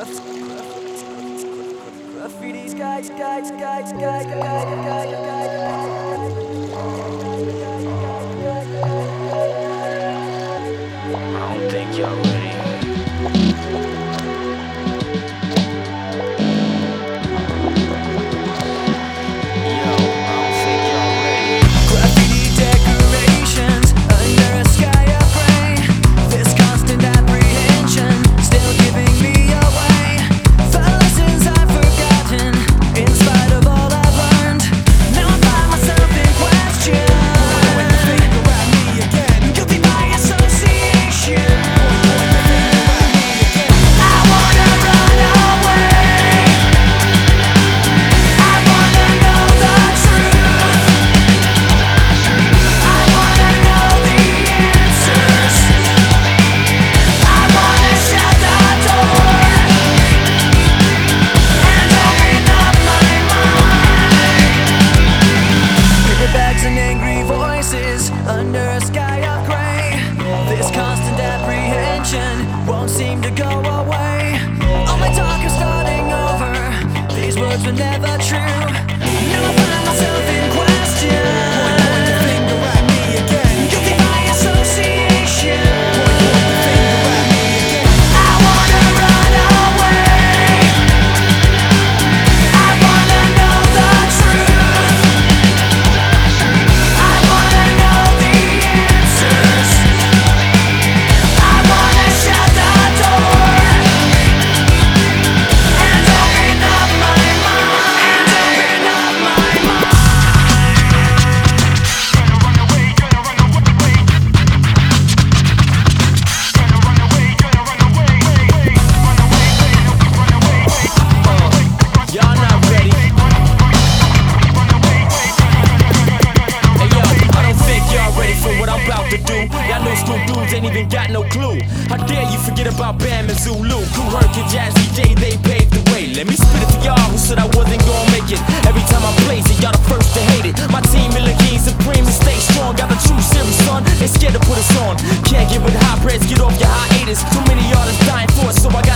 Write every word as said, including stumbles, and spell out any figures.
Graffiti sky, sky, sky, sky, sky, sky, I don't think y'all ready. Yo, I don't think y'all ready. Graffiti decorations under a sky of gray. This constant apprehension still giving me away. The lessons I've forgotten, in spite of all I've learned. Now I find myself in question. Point the finger at me again. Guilty by association. I wanna run away. I wanna know the truth. I wanna know the answers. I wanna shut the door and open up my mind. Paper bags and angry voices under a sky of gray. This constant apprehension won't seem to go away. All my talk is starting over. These words were never true. Now I find myself in question. Point the finger at me again. Guilty by association. Point the finger at me again. I wanna run away. I wanna know the truth. I wanna know the answers. I wanna shut the door and open up my mind. And open up my mind. Y'all not ready. Hey yo, I don't think y'all ready for what I'm about to do. Y'all know school dudes ain't even got no clue. How dare you forget about Bam and Zulu? Kool Herc and Jazzy J, they paved the way. Let me spit it for y'all who said I wasn't gonna make it. Every time I blaze it, y'all the first to hate it. My team Milligan supreme and stay strong. Got the true series, son. They scared to put us on. Can't get with high breads, get off your hiatus. Too many artists dying for us, so I got